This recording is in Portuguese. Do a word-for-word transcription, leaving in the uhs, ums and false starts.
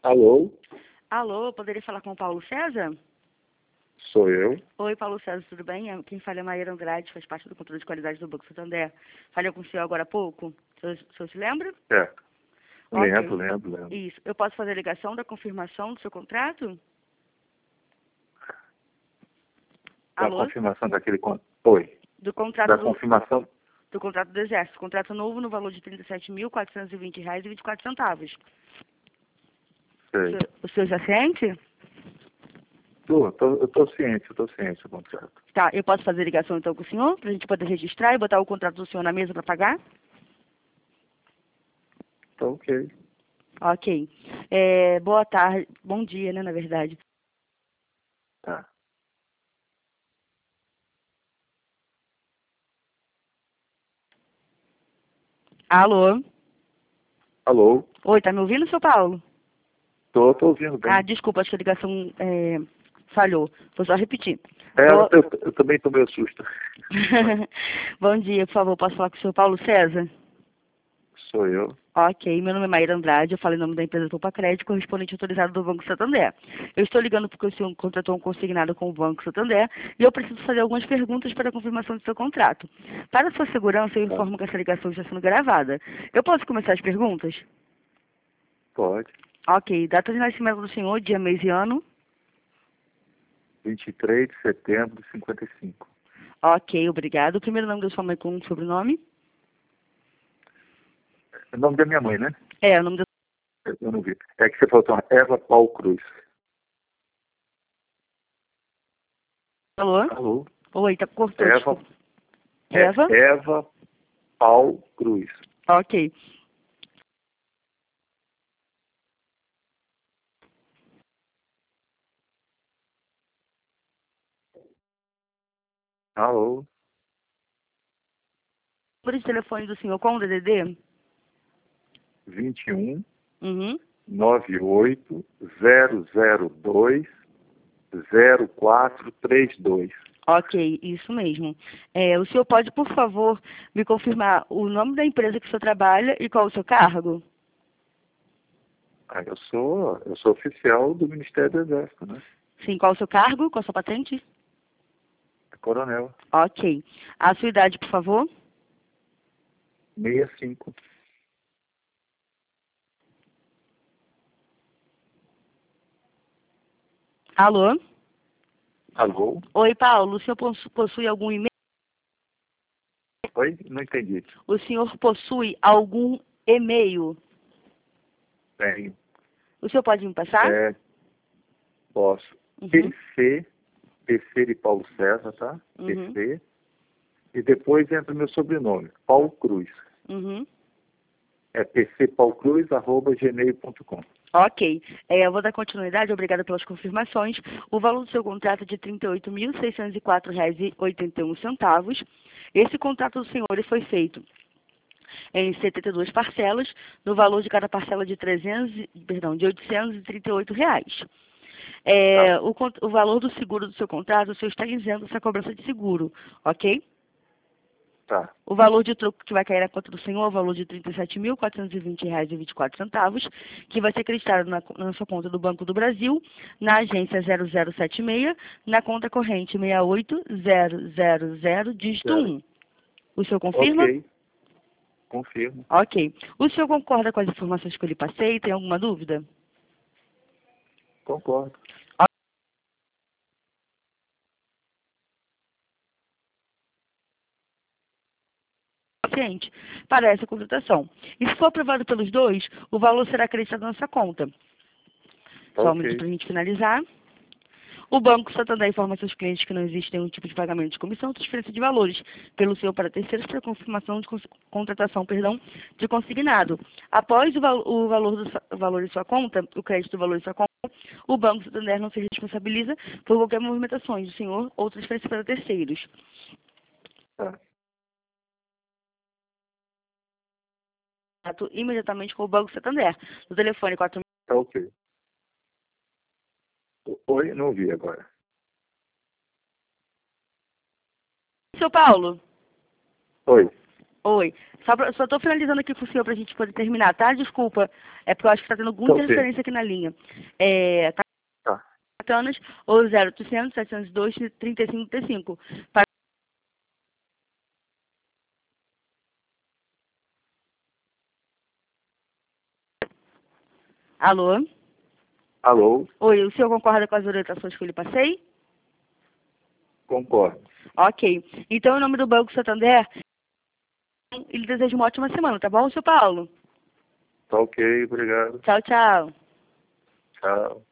Alô, Alô, poderia falar com o Paulo César? sou eu. Oi, Paulo César, tudo bem? É, Quem fala é Maíra Andrade, faz parte do controle de qualidade do Banco Santander. Falei com o senhor agora há pouco. O senhor, o senhor se lembra? É, Ok. lembro, lembro, lembro. Isso. Eu posso fazer a ligação da confirmação do seu contrato? Da Alô? confirmação daquele... con- Oi, Do contrato da do, confirmação... do contrato do Exército. Contrato novo no valor de trinta e sete mil, quatrocentos e vinte reais e vinte e quatro centavos. O Sei. senhor, o senhor já ciente? Tô, tô, eu tô ciente, eu tô ciente do contrato. Tá, eu posso fazer a ligação então com o senhor, para a gente poder registrar e botar o contrato do senhor na mesa para pagar? Tá ok. Ok. É, boa tarde, bom dia, né, na verdade. Tá. Alô? Alô, Oi, tá me ouvindo, seu Paulo? tô, tô ouvindo Ah, bem. desculpa, acho que a ligação é, falhou. Vou só repetir. É, Boa... eu, eu também tô meio susto. Bom dia, por favor, posso falar com o senhor Paulo César? Sou eu. Ok, meu nome é Maíra Andrade, eu falo em nome da empresa Poupa Crédito, correspondente autorizado do Banco Santander. Eu estou ligando porque o senhor contratou um consignado com o Banco Santander e eu preciso fazer algumas perguntas para a confirmação do seu contrato. Para sua segurança, eu Tá. informo que essa ligação está sendo gravada. Eu posso começar as perguntas? Pode. Ok, data de nascimento do senhor, dia, mês e ano? vinte e três de setembro de cinquenta e cinco. Ok, obrigado. O primeiro nome da sua mãe com um sobrenome? É o nome da minha mãe, né? É, o nome da... Eu não vi. É que você falou, Eva Paulo Cruz. Alô? Alô, Oi, tá, cortou, Eva, desculpa. é Eva? Eva Paulo Cruz. Ok. Alô, Número de telefone do senhor com o D D D? vinte e um Uhum. nove oito zero zero dois zero quatro três dois. Ok, isso mesmo. É, o senhor pode, por favor, me confirmar o nome da empresa que o senhor trabalha e qual o seu cargo? Ah, eu sou, eu sou oficial do Ministério do Exército, né? Sim, qual o seu cargo? Qual a sua patente? Coronel, Ok. A sua idade, por favor? sessenta e cinco. Alô? Alô? Oi, Paulo, o senhor possu- possui algum e-mail? Oi? Não entendi. O senhor possui algum e-mail? Tenho. O senhor pode me passar? É, posso. Uhum, P C, P C de Paulo César, tá? uhum, P C. E depois entra o meu sobrenome, Paulo Cruz. uhum. É pcpaulcruz arroba gmail ponto com. Ok. É, eu vou dar continuidade, obrigada pelas confirmações. O valor do seu contrato é de trinta e oito mil, seiscentos e quatro reais e oitenta e um centavos. Esse contrato do senhor ele foi feito em setenta e duas parcelas, no valor de cada parcela de trezentos, e- perdão, de oitocentos e trinta e oito reais. Tá, É, o, con- o valor do seguro do seu contrato, o senhor está isento dessa cobrança de seguro, ok? tá. O valor de troco que vai cair na conta do senhor é o valor de trinta e sete mil, quatrocentos e vinte reais e vinte e quatro centavos, que vai ser acreditado na, na sua conta do Banco do Brasil, na agência zero zero sete seis, na conta corrente seis oito zero zero zero, dígito Zero. um. O senhor confirma? Ok, confirmo. Ok. O senhor concorda com as informações que eu lhe passei? Tem alguma dúvida? Concordo. Suficiente para essa contratação. E se for aprovado pelos dois, o valor será acreditado na sua conta. Tá Só um minuto ok. para a gente finalizar. O Banco Santander informa a seus clientes que não existe nenhum tipo de pagamento de comissão ou transferência de valores pelo senhor para terceiros para confirmação de cons- contratação, perdão, de consignado. Após o, val- o valor do sa- o valor de sua conta, o crédito do valor de sua conta, o Banco Santander não se responsabiliza por qualquer movimentação do senhor ou transferência para terceiros. Tá, Contato imediatamente com o Banco Santander. No telefone quatro. tá ok. Oi, não ouvi agora. Seu Paulo. Oi. Oi. Só, pra, só tô finalizando aqui com o senhor pra gente poder terminar, tá? Desculpa. É porque eu acho que tá tendo alguma Tá ok. interferência aqui na linha. É, tá Tá. anos ou zero oitocentos, setecentos e dois, trinta e cinco, trinta e cinco. Alô? Alô? Oi, o senhor concorda com as orientações que eu lhe passei? Concordo. Ok. Então, em nome do Banco Santander, ele deseja uma ótima semana, tá bom, seu Paulo? Tá ok, obrigado. Tchau, tchau. Tchau.